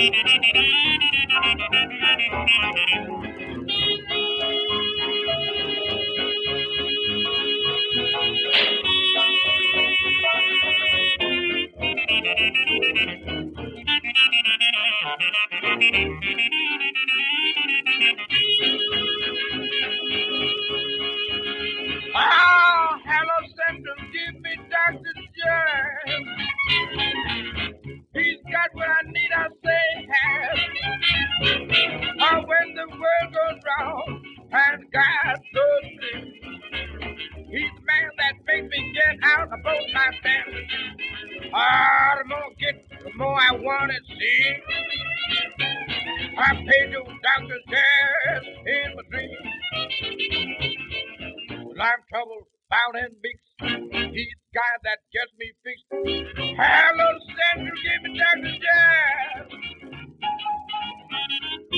Oh, hello, Central, give me Dr. Jerry. He's got what I need, I say, has. Oh, when the world goes wrong and God goes through, he's the man that makes me get out of both my standards. Oh, the more I get, the more I want to see. I paid those Dr. Jerry in my dreams. Well, I'm troubled, bound and mixed. He's the guy that gets me fixed. Hello, Central, give me Dr. Jazz.